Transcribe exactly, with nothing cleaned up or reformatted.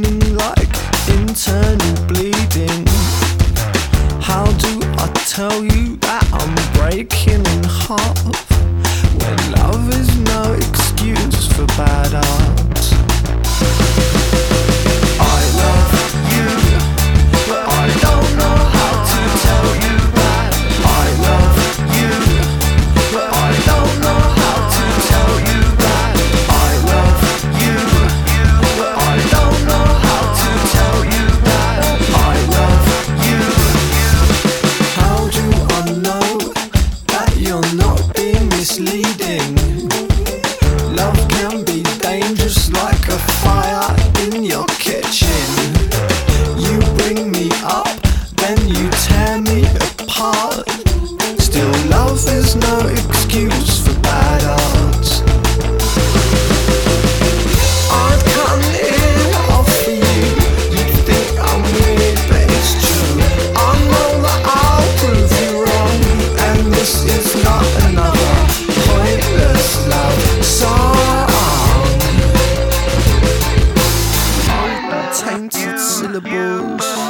draining like internal bleeding. How do I tell you that I'm breaking in half when love is no excuse for bad art? I love you, but I don't know how to tell you that. I love you, but I don't know how to tell you that. I love you, but I don't know how to tell you that. I love you. How do I know that you're not being misleading? Love can be dangerous like a fire in your kitchen. You bring me up, then you tear me apart. Still, love is no excuse for bad art. I'd come here offer you. You'd think I'm weird, but it's true. I know that I'll prove you wrong, and this is not another pointless love song. Tainted syllables